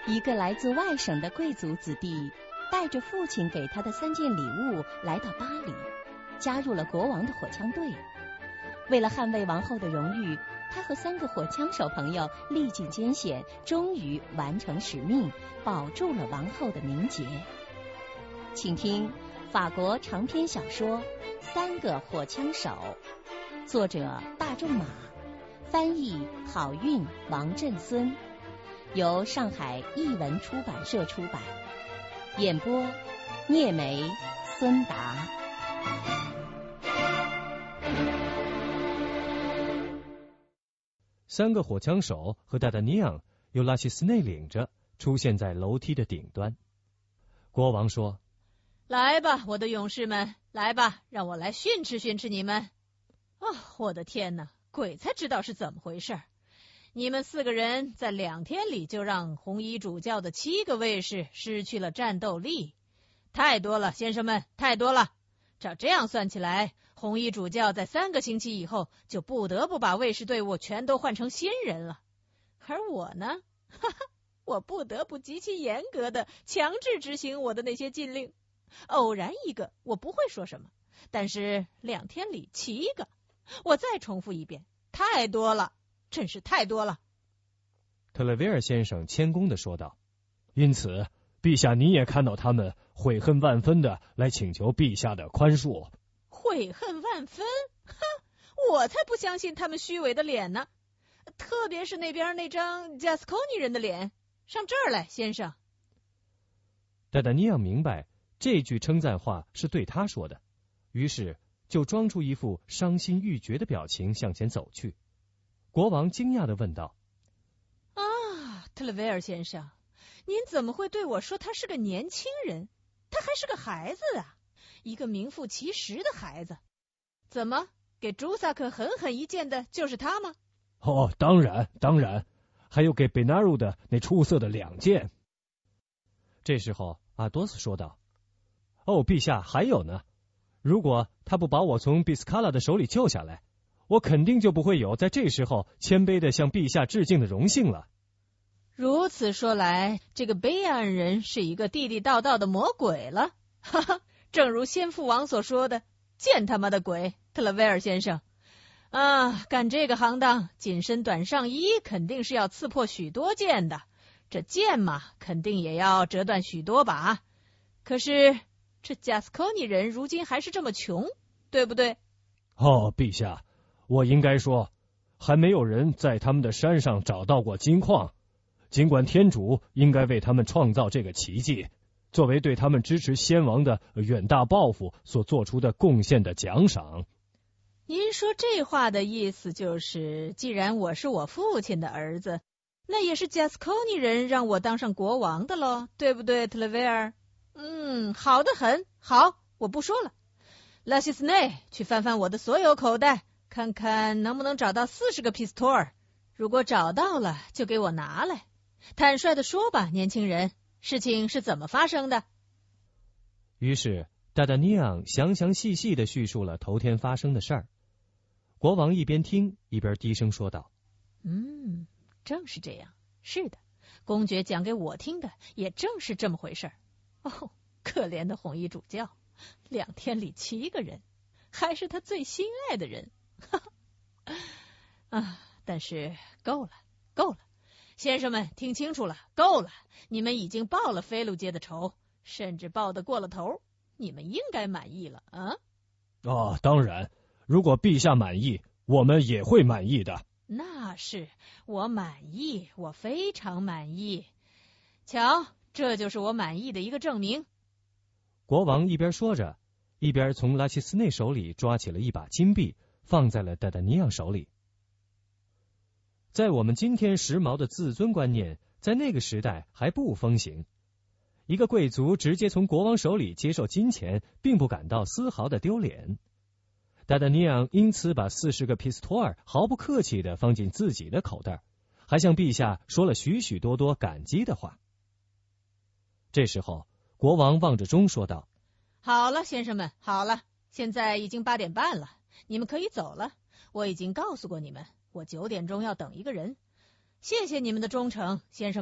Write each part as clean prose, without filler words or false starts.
一个来自外省的贵族子弟带着父亲给他的3件礼物来到巴黎，加入了国王的火枪队。为了捍卫王后的荣誉，他和3个火枪手朋友历尽艰险，终于完成使命，保住了王后的名节。请听法国长篇小说《3个火枪手》，作者大仲马，翻译郝韵、王振孙，由上海译文出版社出版，演播聂梅、孙达。 3个火枪手和达达尼昂由拉西斯内领着出现在楼梯的顶端。国王说： 来吧，我的勇士们，来吧，让我来训斥训斥你们。我的天哪，鬼才知道是怎么回事。你们4个人在2天里就让红衣主教的7个卫士失去了战斗力，太多了，先生们，太多了。照这样算起来，红衣主教在3个星期以后就不得不把卫士队伍全都换成新人了。而我呢，我不得不极其严格的强制执行我的那些禁令。偶然一个我不会说什么，但是2天里7个，我再重复一遍，太多了，真是太多了。 特雷维尔先生谦恭地说道：因此陛下你也看到他们悔恨万分的来请求陛下的宽恕。 悔恨万分？我才不相信他们虚伪的脸呢，特别是那边那张加斯科尼人的脸。上这儿来，先生。 达达尼昂明白这句称赞话是对他说的，于是就装出一副伤心欲绝的表情向前走去。国王惊讶地问道： 特雷维尔先生，您怎么会对我说他是个年轻人？他还是个孩子啊，一个名副其实的孩子。怎么，给朱萨克狠狠一剑的就是他吗？ 当然，还有给贝纳鲁的那出色的2剑。这时候阿多斯说道：陛下，还有呢，如果他不把我从比斯卡拉的手里救下来，我肯定就不会有在这时候谦卑的向陛下致敬的荣幸了。 如此说来，这个贝安人是一个地地道道的魔鬼了。正如先父王所说的，见他妈的鬼，特勒维尔先生干这个行当，紧身短上衣肯定是要刺破许多剑的，这剑嘛，肯定也要折断许多把。可是这加斯科尼人如今还是这么穷，对不对？ 陛下，我应该说，还没有人在他们的山上找到过金矿，尽管天主应该为他们创造这个奇迹，作为对他们支持先王的远大抱负所做出的贡献的奖赏。 您说这话的意思就是，既然我是我父亲的儿子，那也是加斯科尼人让我当上国王的咯，对不对，特雷维尔？好得很，好，我不说了。拉西斯内，去翻翻我的所有口袋，看看能不能找到40个皮斯托尔。如果找到了，就给我拿来。坦率地说吧，年轻人，事情是怎么发生的？ 于是达达尼昂详详细细地叙述了头天发生的事儿。国王一边听一边低声说道： 正是这样，是的，公爵讲给我听的也正是这么回事儿。可怜的红衣主教，2天里7个人，还是他最心爱的人。但是够了，先生们，听清楚了，够了，你们已经报了菲路街的仇，甚至报得过了头，你们应该满意了啊。 当然，如果陛下满意，我们也会满意的。 那是，我满意，我非常满意。瞧，这就是我满意的一个证明。 国王一边说着，一边从拉齐斯内手里抓起了一把金币，放在了达达尼昂手里。在我们今天时髦的自尊观念，在那个时代还不风行。一个贵族直接从国王手里接受金钱，并不感到丝毫的丢脸。达达尼昂因此把40个皮斯托尔毫不客气地放进自己的口袋，还向陛下说了许许多多感激的话。这时候，国王望着钟说道： 好了，先生们，好了，现在已经8点半了，你们可以走了。我已经告诉过你们，我9点钟要等一个人。谢谢你们的忠诚，先生们，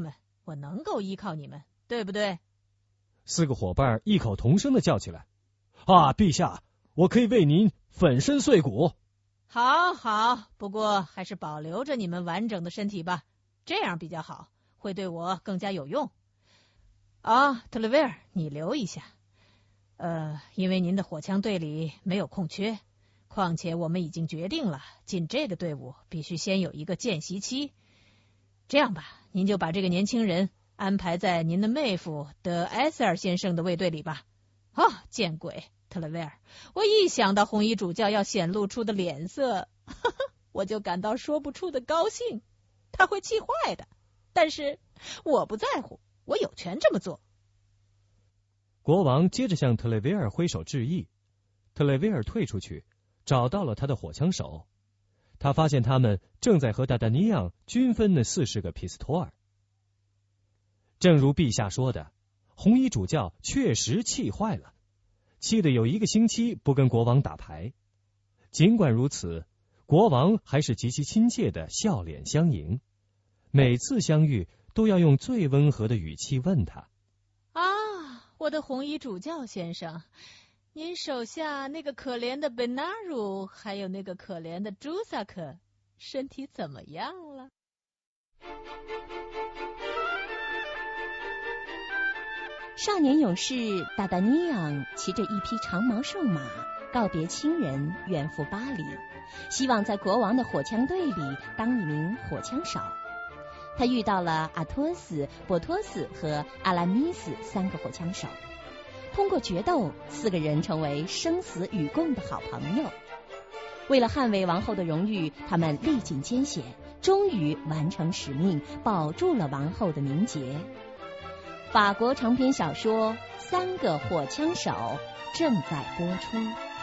我能够依靠你们，对不对？”4 个伙伴异口同声的叫起来：“啊，陛下，我可以为您粉身碎骨。” 好，好，不过还是保留着你们完整的身体吧，这样比较好，会对我更加有用。特雷维尔，你留一下。因为您的火枪队里没有空缺，况且我们已经决定了，进这个队伍必须先有一个见习期。这样吧，您就把这个年轻人安排在您的妹夫德埃塞尔先生的卫队里吧。见鬼！特雷维尔，我一想到红衣主教要显露出的脸色，我就感到说不出的高兴。他会气坏的，但是我不在乎，我有权这么做。 国王接着向特雷维尔挥手致意，特雷维尔退出去，找到了他的火枪手。他发现他们正在和达达尼昂均分那40个皮斯托尔。正如陛下说的，红衣主教确实气坏了，气得有1个星期不跟国王打牌。尽管如此，国王还是极其亲切的笑脸相迎，每次相遇都要用最温和的语气问他：“ 我的红衣主教先生，您手下那个可怜的贝纳鲁，还有那个可怜的朱萨克，身体怎么样了？” 少年勇士达达尼昂骑着一匹长毛瘦马，告别亲人，远赴巴黎，希望在国王的火枪队里当一名火枪手。他遇到了阿托斯、波托斯和阿拉米斯3个火枪手，通过决斗，4个人成为生死与共的好朋友。为了捍卫王后的荣誉，他们历尽艰险，终于完成使命，保住了王后的名节。法国长篇小说《3个火枪手》正在播出。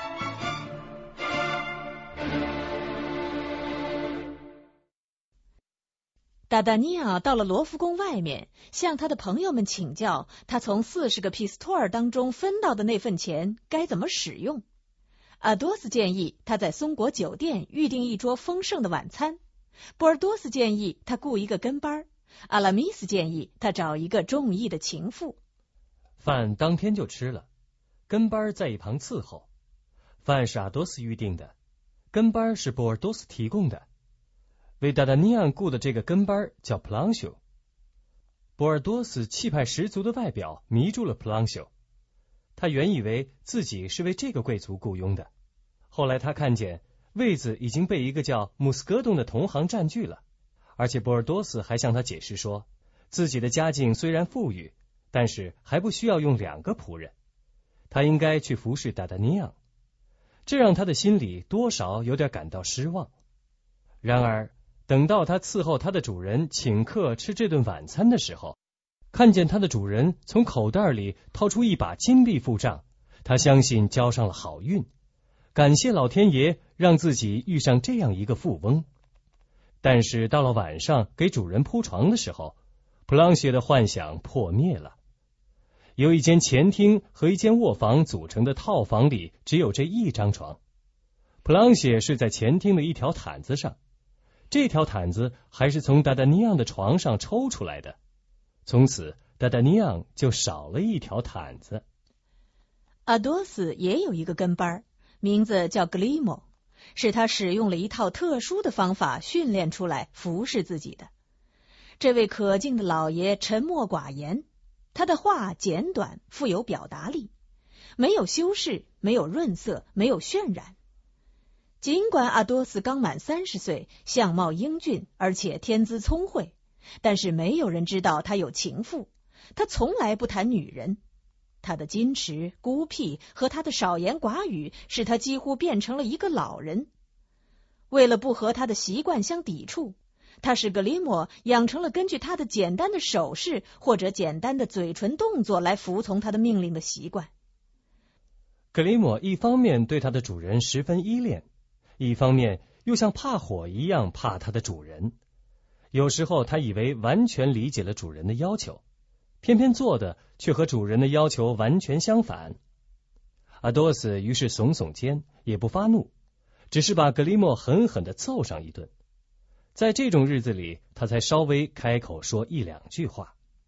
达达尼亚到了罗浮宫外面，向他的朋友们请教他从40个皮斯托尔当中分到的那份钱该怎么使用。阿多斯建议他在松果酒店预订一桌丰盛的晚餐，波尔多斯建议他雇一个跟班，阿拉米斯建议他找一个中意的情妇。 饭当天就吃了，跟班在一旁伺候。饭是阿多斯预定的，跟班是波尔多斯提供的。为达达尼昂雇的这个跟班叫普朗修。波尔多斯气派十足的外表迷住了普朗修，他原以为自己是为这个贵族雇佣的，后来他看见位子已经被一个叫姆斯格东的同行占据了，而且波尔多斯还向他解释说，自己的家境虽然富裕，但是还不需要用2个仆人，他应该去服侍达达尼昂，这让他的心里多少有点感到失望。然而等到他伺候他的主人请客吃这顿晚餐的时候，看见他的主人从口袋里掏出一把金币付账，他相信交上了好运，感谢老天爷让自己遇上这样一个富翁。但是到了晚上给主人铺床的时候，普朗谢的幻想破灭了。有一间前厅和一间卧房组成的套房里只有这一张床，普朗谢睡在前厅的一条毯子上，这条毯子还是从达达尼昂的床上抽出来的，从此达达尼昂就少了一条毯子。 阿多斯也有一个跟班，名字叫格里莫，是他使用了一套特殊的方法训练出来服侍自己的。这位可敬的老爷沉默寡言，他的话简短，富有表达力，没有修饰，没有润色，没有渲染。尽管阿多斯刚满30岁，相貌英俊，而且天资聪慧，但是没有人知道他有情妇，他从来不谈女人。他的矜持、孤僻和他的少言寡语，使他几乎变成了一个老人。为了不和他的习惯相抵触，他使格里莫养成了根据他的简单的手势或者简单的嘴唇动作来服从他的命令的习惯。 格里莫一方面对他的主人十分依恋，一方面又像怕火一样怕他的主人。有时候他以为完全理解了主人的要求，偏偏做的却和主人的要求完全相反。阿多斯于是耸耸肩，也不发怒，只是把格里莫狠狠地揍上一顿。在这种日子里，他才稍微开口说1-2句话。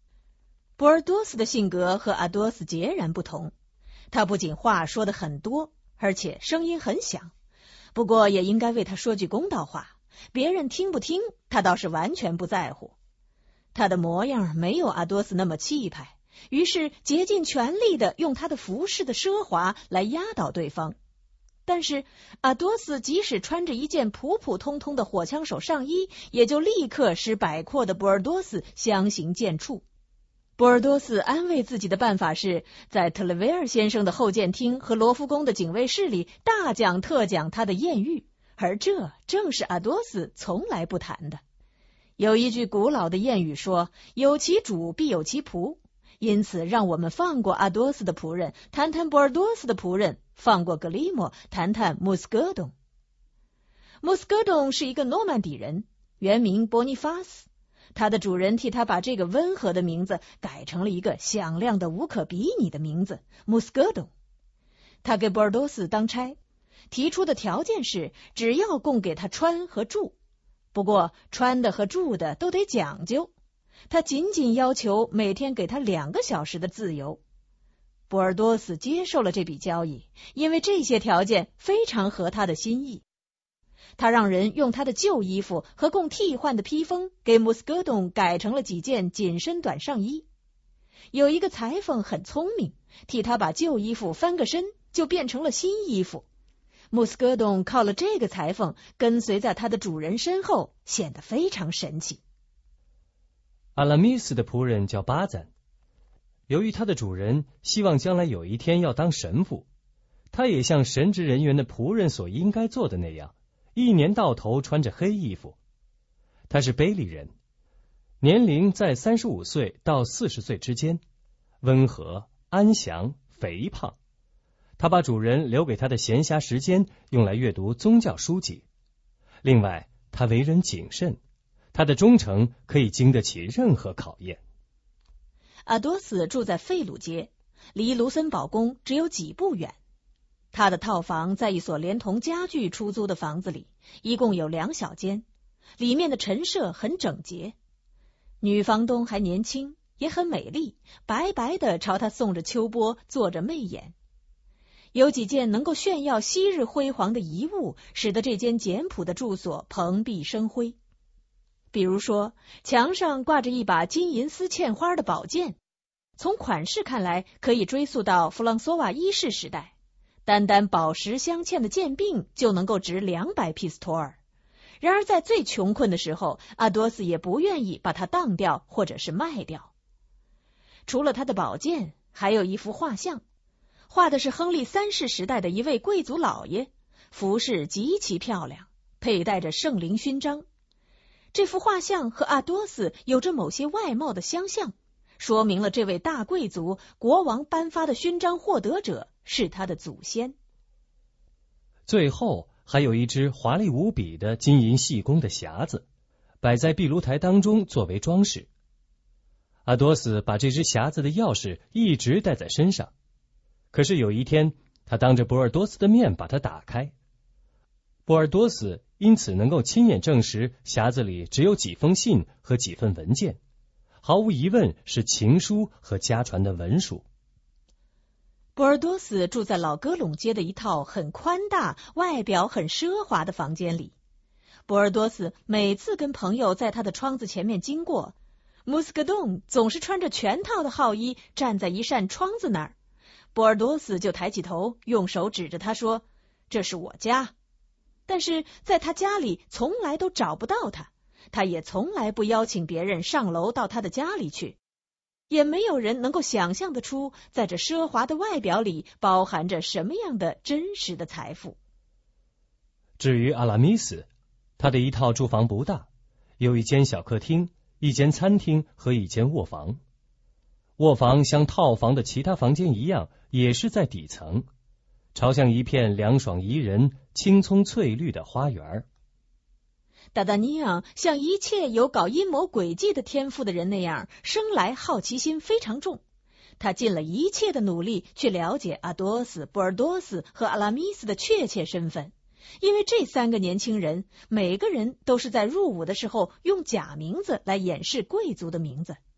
博尔多斯的性格和阿多斯截然不同，他不仅话说得很多，而且声音很响。不过也应该为他说句公道话，别人听不听，他倒是完全不在乎。他的模样没有阿多斯那么气派，于是竭尽全力地用他的服饰的奢华来压倒对方。但是阿多斯即使穿着一件普普通通的火枪手上衣，也就立刻使摆阔的博尔多斯相形见绌。博尔多斯安慰自己的办法是在特雷维尔先生的后见厅和罗浮宫的警卫室里大讲特讲他的艳遇，而这正是阿多斯从来不谈的。有一句古老的谚语说，有其主必有其仆，因此让我们放过阿多斯的仆人，谈谈博尔多斯的仆人，放过格里莫，谈谈穆斯戈董。穆斯戈董是一个诺曼底人，原名波尼法斯，他的主人替他把这个温和的名字改成了一个响亮的无可比拟的名字穆斯戈董。他给博尔多斯当差，提出的条件是只要供给他穿和住，不过穿的和住的都得讲究，他仅仅要求每天给他2个小时的自由。博尔多斯接受了这笔交易，因为这些条件非常合他的心意。他让人用他的旧衣服和供替换的披风给穆斯戈董改成了几件紧身短上衣。有一个裁缝很聪明，替他把旧衣服翻个身，就变成了新衣服。穆斯戈董靠了这个裁缝，跟随在他的主人身后，显得非常神气。 阿拉米斯的仆人叫巴赞，由于他的主人希望将来有一天要当神父，他也像神职人员的仆人所应该做的那样，一年到头穿着黑衣服。他是卑利人，年龄在35岁到40岁之间，温和、安详、肥胖。他把主人留给他的闲暇时间用来阅读宗教书籍。另外，他为人谨慎，他的忠诚可以经得起任何考验。 阿多斯住在费鲁街，离卢森堡宫只有几步远。他的套房在一所连同家具出租的房子里，一共有2小间，里面的陈设很整洁。女房东还年轻，也很美丽，白白的朝他送着秋波，做着媚眼。有几件能够炫耀昔日辉煌的遗物，使得这间简朴的住所蓬荜生辉。比如说，墙上挂着一把金银丝嵌花的宝剑，从款式看来可以追溯到弗朗索瓦1世时代，单单宝石镶嵌的剑柄就能够值200皮斯托尔。然而在最穷困的时候，阿多斯也不愿意把它当掉或者是卖掉。除了他的宝剑，还有一幅画像，画的是亨利3世时代的一位贵族老爷，服饰极其漂亮，佩戴着圣灵勋章。这幅画像和阿多斯有着某些外貌的相像，说明了这位大贵族国王颁发的勋章获得者是他的祖先。 最后还有一只华丽无比的金银细工的匣子，摆在壁炉台当中作为装饰。阿多斯把这只匣子的钥匙一直带在身上，可是有一天他当着博尔多斯的面把它打开。博尔多斯因此能够亲眼证实匣子里只有几封信和几份文件，毫无疑问是情书和家传的文书。 博尔多斯住在老戈陇街的一套很宽大、外表很奢华的房间里。博尔多斯每次跟朋友在他的窗子前面经过，穆斯戈董总是穿着全套的号衣站在一扇窗子那儿，博尔多斯就抬起头，用手指着他说：“这是我家。”但是在他家里从来都找不到他，他也从来不邀请别人上楼到他的家里去，也没有人能够想象得出在这奢华的外表里包含着什么样的真实的财富。 至于阿拉米斯，他的一套住房不大，有一间小客厅、一间餐厅和一间卧房。卧房像套房的其他房间一样，也是在底层，朝向一片凉爽宜人、青葱翠绿的花园。 达达尼昂像一切有搞阴谋诡计的天赋的人那样，生来好奇心非常重。他尽了一切的努力去了解阿多斯、博尔多斯和阿拉米斯的确切身份，因为这3个年轻人每个人都是在入伍的时候用假名字来掩饰贵族的名字。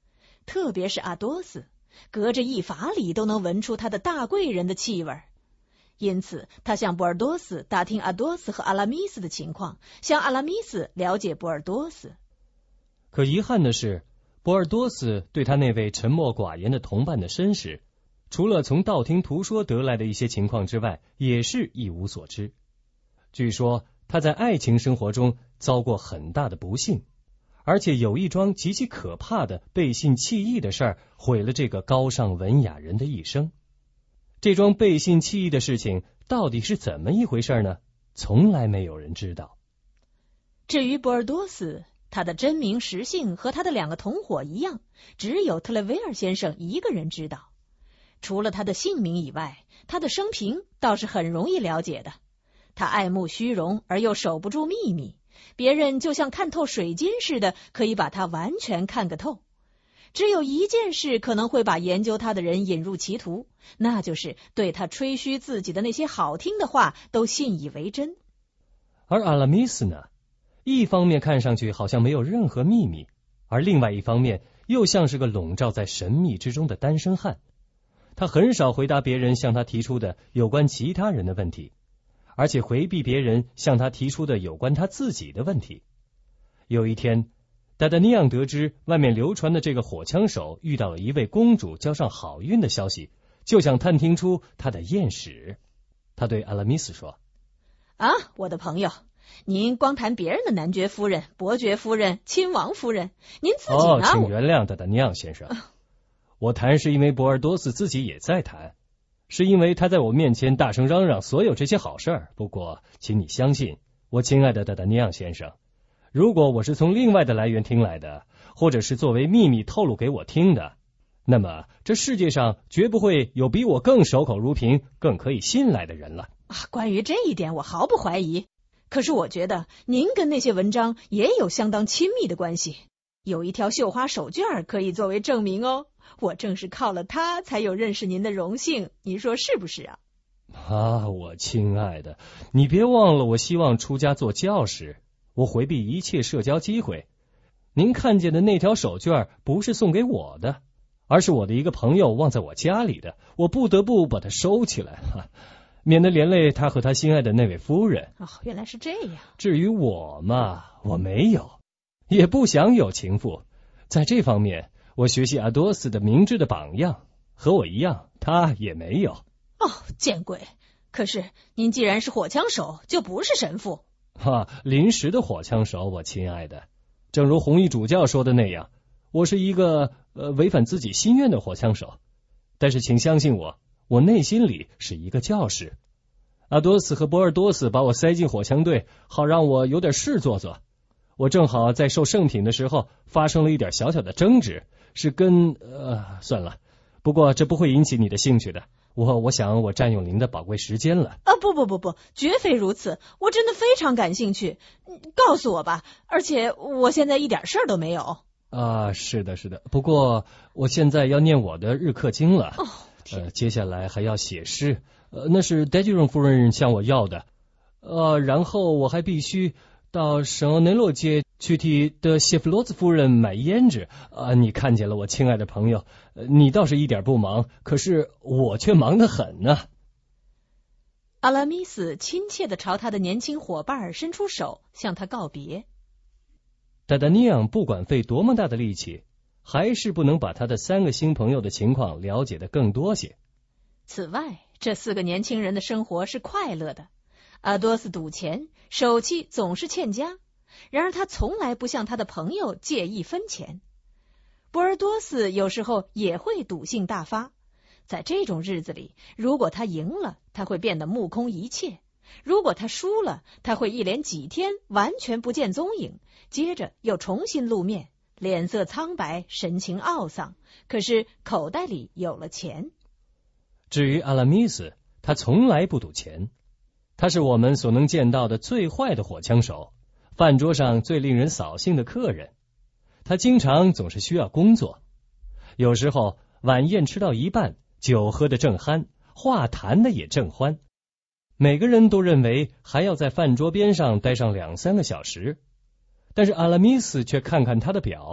特别是阿多斯，隔着1法里都能闻出他的大贵人的气味。因此他向博尔多斯打听阿多斯和阿拉米斯的情况，向阿拉米斯了解博尔多斯。 可遗憾的是，博尔多斯对他那位沉默寡言的同伴的身世，除了从道听途说得来的一些情况之外，也是一无所知。据说他在爱情生活中遭过很大的不幸，而且有一桩极其可怕的背信弃义的事儿，毁了这个高尚文雅人的一生。这桩背信弃义的事情到底是怎么一回事呢？从来没有人知道。 至于博尔多斯，他的真名实姓和他的2个同伙一样，只有特雷维尔先生一个人知道。除了他的姓名以外，他的生平倒是很容易了解的。他爱慕虚荣而又守不住秘密，别人就像看透水晶似的，可以把他完全看个透。只有一件事可能会把研究他的人引入歧途，那就是对他吹嘘自己的那些好听的话都信以为真。 而阿拉米斯呢，一方面看上去好像没有任何秘密，而另外一方面又像是个笼罩在神秘之中的单身汉。他很少回答别人向他提出的有关其他人的问题，而且回避别人向他提出的有关他自己的问题。有一天，达达尼昂得知外面流传的这个火枪手遇到了一位公主交上好运的消息，就想探听出他的验史。他对阿拉米斯说： 我的朋友，您光谈别人的男爵夫人、伯爵夫人、亲王夫人，您自己呢？ 请原谅达达尼昂先生，我谈是因为博尔多斯自己也在谈，是因为他在我面前大声嚷嚷所有这些好事儿。不过请你相信我，亲爱的达达尼昂先生，如果我是从另外的来源听来的，或者是作为秘密透露给我听的，那么这世界上绝不会有比我更守口如瓶、更可以信赖的人了。 关于这一点我毫不怀疑，可是我觉得您跟那些文章也有相当亲密的关系，有一条绣花手绢可以作为证明哦。我正是靠了它才有认识您的荣幸，您说是不是啊？ 我亲爱的，你别忘了我希望出家做教士，我回避一切社交机会。您看见的那条手绢不是送给我的，而是我的一个朋友忘在我家里的，我不得不把它收起来，免得连累他和他心爱的那位夫人。 原来是这样。 至于我嘛，我没有，也不想有情妇。在这方面，我学习阿多斯的明智的榜样，和我一样，他也没有。 见鬼！可是您既然是火枪手，就不是神父。 临时的火枪手，我亲爱的。正如红衣主教说的那样，我是一个违反自己心愿的火枪手。但是请相信我，我内心里是一个教士。阿多斯和博尔多斯把我塞进火枪队，好让我有点事做做。我正好在受圣品的时候发生了一点小小的争执，是跟算了，不过这不会引起你的兴趣的。我想我占用您的宝贵时间了。 不，绝非如此，我真的非常感兴趣，告诉我吧，而且我现在一点事儿都没有。 是的，不过我现在要念我的日课经了。接下来还要写诗，那是戴吉荣夫人向我要的。然后我还必须到圣奥内洛街去替德谢弗罗兹夫人买胭脂。你看见了，我亲爱的朋友，你倒是一点不忙，可是我却忙得很呢。 阿拉米斯亲切地朝他的年轻伙伴伸出手，向他告别。 达达尼昂不管费多么大的力气，还是不能把他的3个新朋友的情况了解得更多些。 此外，这4个年轻人的生活是快乐的。阿多斯赌钱，手气总是欠佳，然而他从来不向他的朋友借1分钱。博尔多斯有时候也会赌性大发，在这种日子里，如果他赢了，他会变得目空一切；如果他输了，他会一连几天完全不见踪影，接着又重新露面，脸色苍白，神情懊丧，可是口袋里有了钱。 至于阿拉米斯，他从来不赌钱，他是我们所能见到的最坏的火枪手，饭桌上最令人扫兴的客人。他经常总是需要工作，有时候晚宴吃到一半，酒喝得正酣，话谈得也正欢，每个人都认为还要在饭桌边上待上2-3个小时。但是阿拉米斯却看看他的表，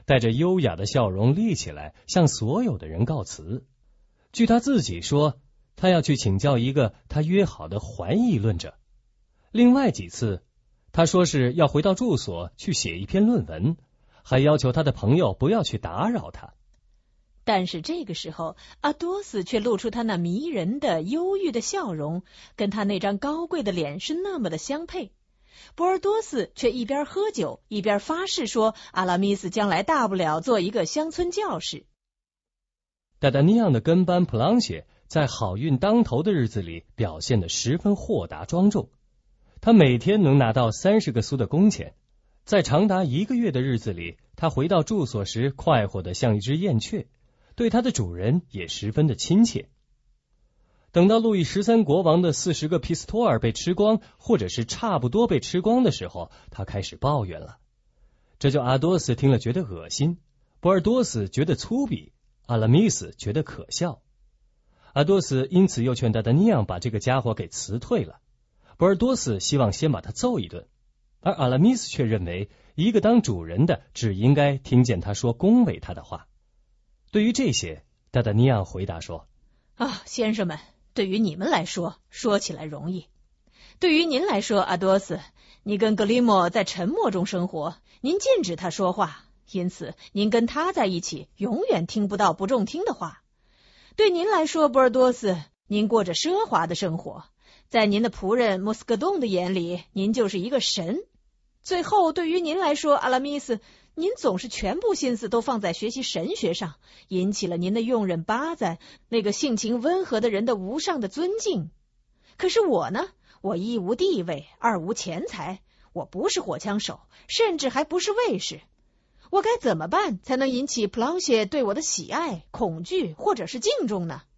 带着优雅的笑容立起来，向所有的人告辞。据他自己说，他要去请教一个他约好的怀议论者。另外几次，他说是要回到住所去写一篇论文，还要求他的朋友不要去打扰他。 但是这个时候，阿多斯却露出他那迷人的忧郁的笑容，跟他那张高贵的脸是那么的相配。博尔多斯却一边喝酒一边发誓说，阿拉米斯将来大不了做一个乡村教士。 达达尼昂的跟班普朗谢在好运当头的日子里表现得十分豁达庄重，他每天能拿到30个苏的工钱。在长达1个月的日子里，他回到住所时快活得像一只燕雀，对他的主人也十分的亲切。等到路易13国王的40个皮斯托尔被吃光，或者是差不多被吃光的时候，他开始抱怨了。这就阿多斯听了觉得恶心，博尔多斯觉得粗鄙，阿拉米斯觉得可笑。阿多斯因此又劝达达尼昂把这个家伙给辞退了。博尔多斯希望先把他揍一顿，而阿拉米斯却认为一个当主人的只应该听见他说恭维他的话。对于这些，达达尼昂回答说： 先生们，对于你们来说，说起来容易；对于您来说，阿多斯，你跟格里莫在沉默中生活，您禁止他说话，因此您跟他在一起，永远听不到不中听的话。对您来说，博尔多斯，您过着奢华的生活，在您的仆人莫斯格洞的眼里，您就是一个神。最后，对于您来说，阿拉米斯，您总是全部心思都放在学习神学上，引起了您的佣人巴赞那个性情温和的人的无上的尊敬。可是我呢，我一无地位，二无钱财，我不是火枪手，甚至还不是卫士。我该怎么办才能引起普朗谢对我的喜爱、恐惧或者是敬重呢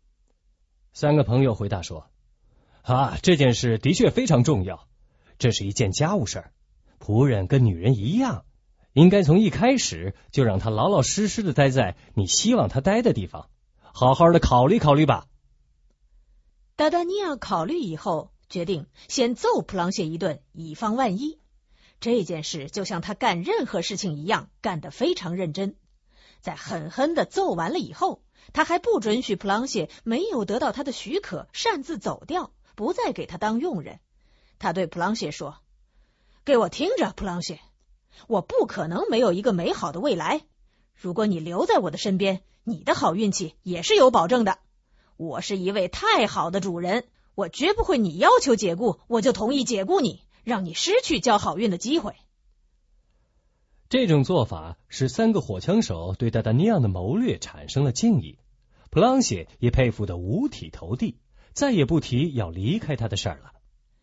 ？3 个朋友回答说：这件事的确非常重要，这是一件家务事儿，仆人跟女人一样，应该从一开始就让他老老实实的待在你希望他待的地方，好好的考虑考虑吧。 达达尼昂考虑以后，决定先揍普朗谢一顿，以防万一。这件事就像他干任何事情一样，干得非常认真。在狠狠的揍完了以后，他还不准许普朗谢没有得到他的许可擅自走掉，不再给他当佣人。他对普朗谢说：给我听着，普朗谢，我不可能没有一个美好的未来。如果你留在我的身边，你的好运气也是有保证的。我是一位太好的主人，我绝不会你要求解雇我就同意解雇你，让你失去交好运的机会。 这种做法使3个火枪手对达达尼昂的谋略产生了敬意，普朗谢也佩服得五体投地，再也不提要离开他的事儿了。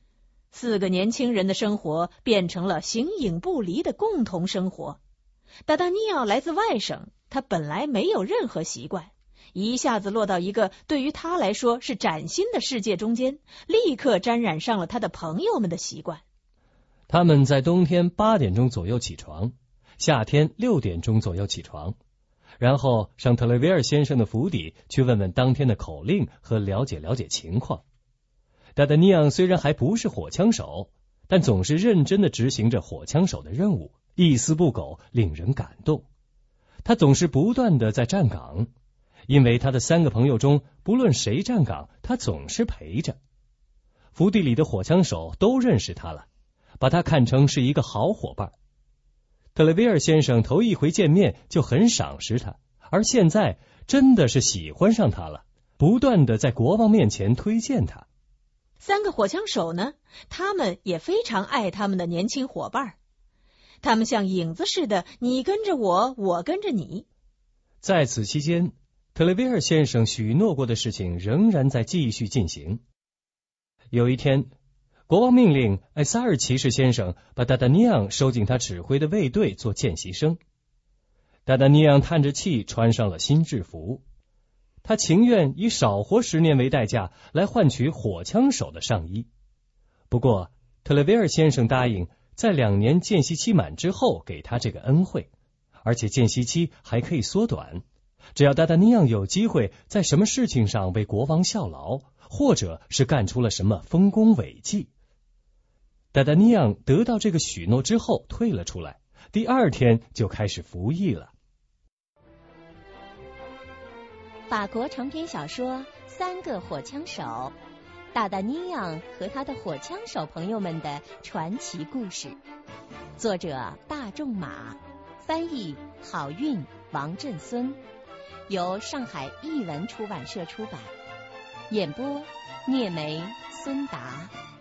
4个年轻人的生活变成了形影不离的共同生活。达达尼昂来自外省，他本来没有任何习惯，一下子落到一个对于他来说是崭新的世界中间，立刻沾染上了他的朋友们的习惯。 他们在冬天8点钟左右起床，夏天6点钟左右起床，然后上特雷维尔先生的府邸去问问当天的口令和了解了解情况。达达尼昂虽然还不是火枪手，但总是认真地执行着火枪手的任务，一丝不苟，令人感动。他总是不断地在站岗，因为他的3个朋友中，不论谁站岗，他总是陪着。府邸里的火枪手都认识他了，把他看成是一个好伙伴。特雷维尔先生头一回见面就很赏识他，而现在真的是喜欢上他了，不断地在国王面前推荐他。 3个火枪手呢，他们也非常爱他们的年轻伙伴，他们像影子似的，你跟着我，我跟着你。 在此期间，特雷维尔先生许诺过的事情仍然在继续进行。有一天，国王命令艾萨尔骑士先生把达达尼昂收进他指挥的卫队做见习生。达达尼昂叹着气穿上了新制服，他情愿以少活10年为代价来换取火枪手的上衣。不过特雷维尔先生答应在2年见习期满之后给他这个恩惠，而且见习期还可以缩短，只要达达尼昂有机会在什么事情上为国王效劳，或者是干出了什么丰功伟绩。达达尼昂得到这个许诺之后退了出来，第2天就开始服役了。 法国长篇小说《三个火枪手》，达达尼昂和他的火枪手朋友们的传奇故事。作者大仲马，翻译郝韵、王振孙，由上海译文出版社出版。演播聂梅、孙达。